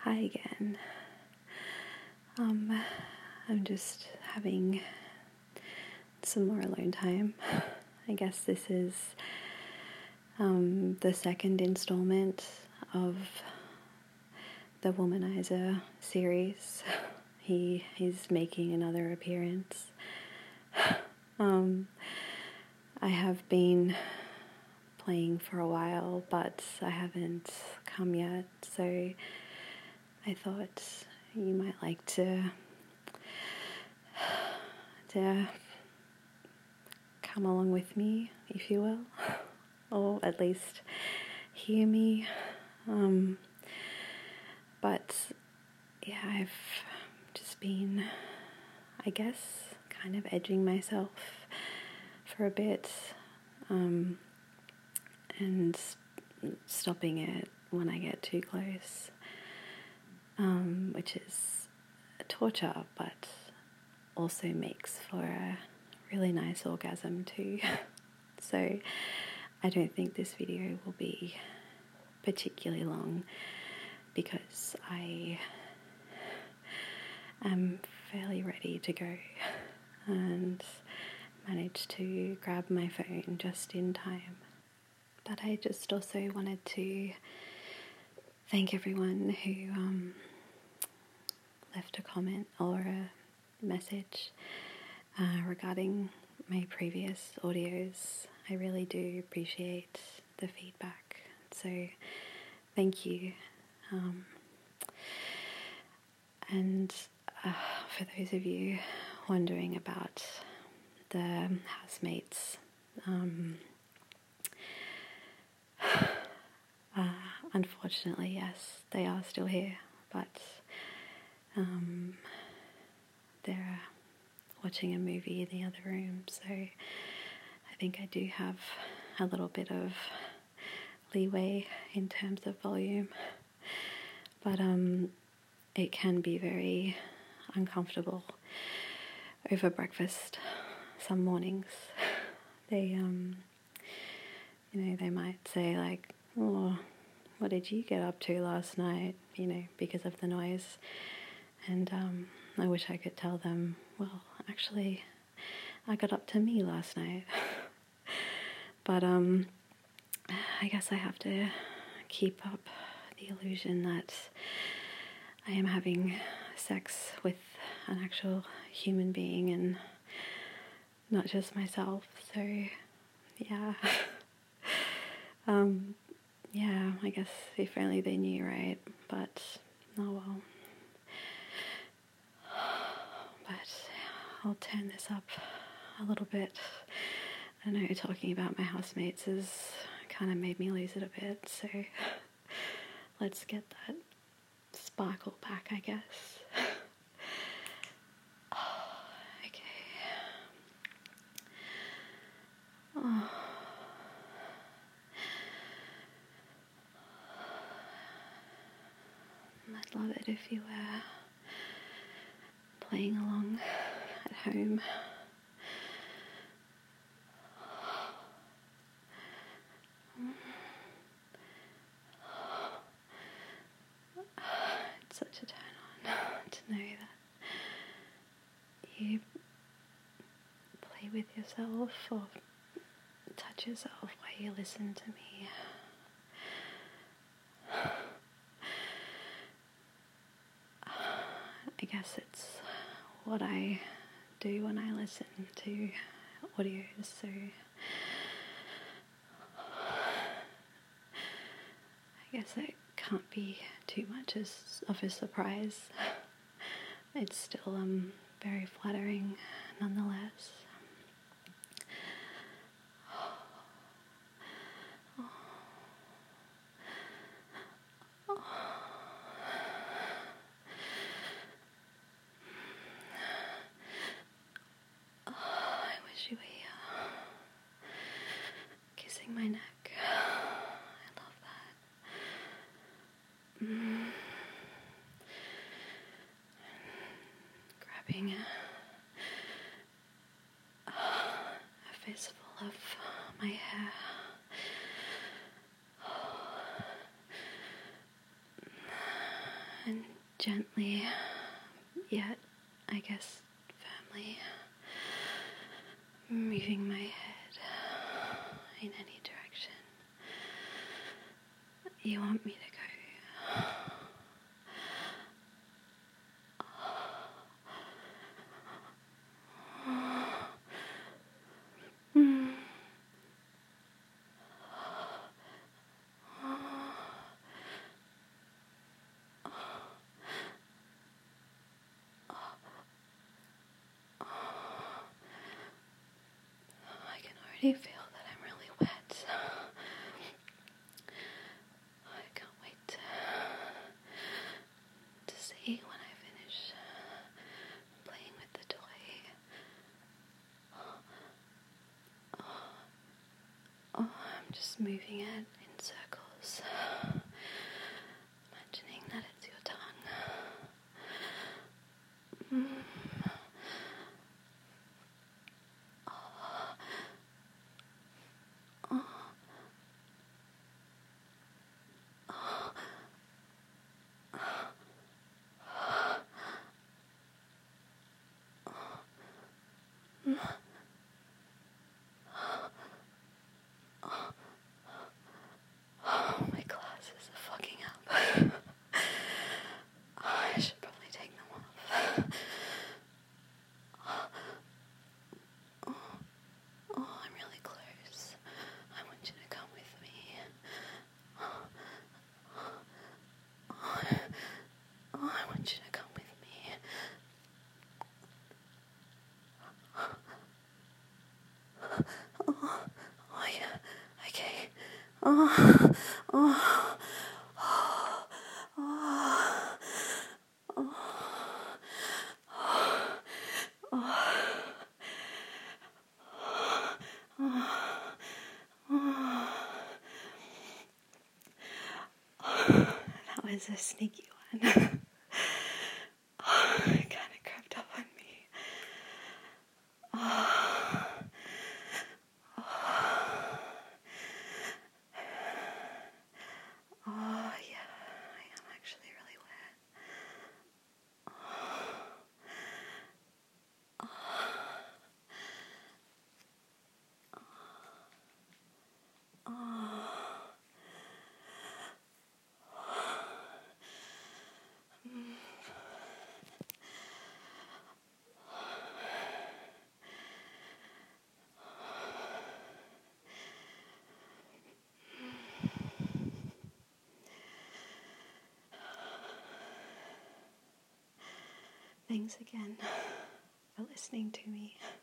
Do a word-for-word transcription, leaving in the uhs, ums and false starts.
Hi again. Um, I'm just having some more alone time. I guess this is um, the second installment of the Womanizer series. He is making another appearance. Um, I have been playing for a while, but I haven't come yet, so I thought you might like to to come along with me, if you will, or at least hear me. Um, but yeah, I've just been, I guess, kind of edging myself for a bit, um, and stopping it when I get too close. Um, which is a torture, but also makes for a really nice orgasm too. So I don't think this video will be particularly long because I am fairly ready to go and managed to grab my phone just in time. But I just also wanted to thank everyone who um, left a comment or a message uh, regarding my previous audios. I really do appreciate the feedback, so thank you. Um, and uh, for those of you wondering about the housemates, um, uh, unfortunately, yes, they are still here, but um, they're watching a movie in the other room, so I think I do have a little bit of leeway in terms of volume, but um, it can be very uncomfortable over breakfast some mornings. They, um, you know, they might say like, oh, what did you get up to last night, you know, because of the noise, and um, I wish I could tell them, well, actually, I got up to me last night. But um, I guess I have to keep up the illusion that I am having sex with an actual human being and not just myself. So, yeah. um, yeah, I guess if only they knew, right? But, oh well. But I'll turn this up a little bit. I know talking about my housemates has kind of made me lose it a bit, so let's get that sparkle back, I guess. Oh, okay. Oh. I'd love it if you were playing along at home. It's such a turn on to know that you play with yourself or touch yourself while you listen to me. I guess it's what I do when I listen to audios, so I guess it can't be too much as of a surprise. It's still um very flattering nonetheless. Oh. Oh. Oh, I wish you were here, kissing my neck. I love that. Mm. Grabbing a, a fistful of my hair. And gently, yet, I guess, firmly, moving my head in any direction you want me to go. Mm. I can already feel that I'm really wet. I can't wait to, to see when I finish playing with the toy. Oh, I'm just moving it in circles, imagining that it's your tongue. Mm. Oh, my glasses are fucking up. Oh, I should probably take them off. Oh, oh, I'm really close. I want you to come with me. Oh, oh, I want you to come with me. Oh, oh yeah, okay. Oh, oh, oh, oh, oh, that was a sneaky one. Oh, it kind of crept up on me. Oh, oh, oh yeah, I am actually really wet. Oh, oh, oh. Thanks again for listening to me.